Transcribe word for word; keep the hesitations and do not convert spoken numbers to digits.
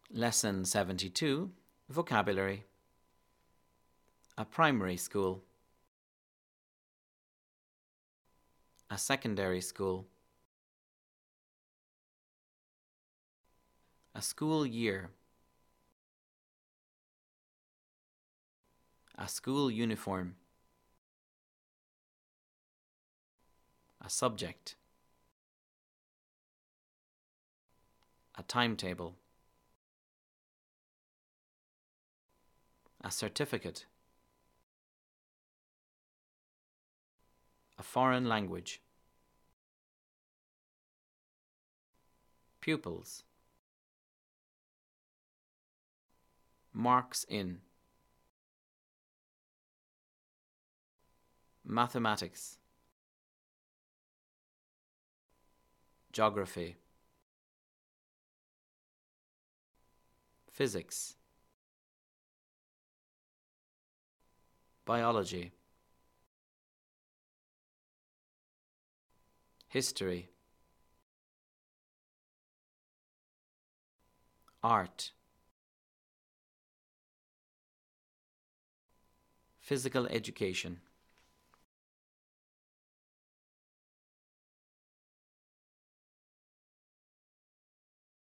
Lesson seventy-two, Vocabulary. A primary school. A secondary school. A school year. A school uniform. A subject. A timetable. A certificate. A foreign language. Pupils. Marks in. Mathematics. Geography. Physics. Biology. History. Art. Physical education.